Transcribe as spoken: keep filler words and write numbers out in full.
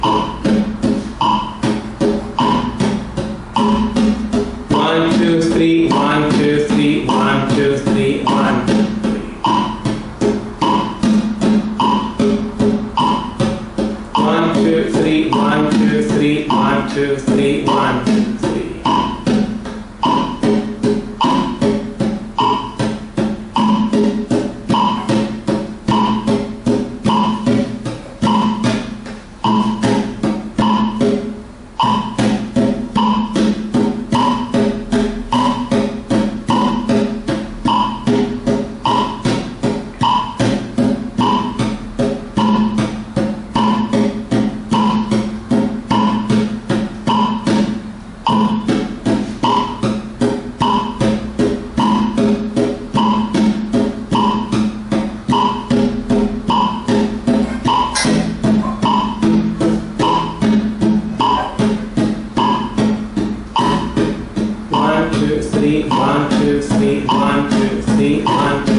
One, two, three, one, two, three, one, two, three, one, two, three. One, two, three, one, two, three, one, two, three, one, two, three. One, two, three, one, two, three, one, two, three, one, two.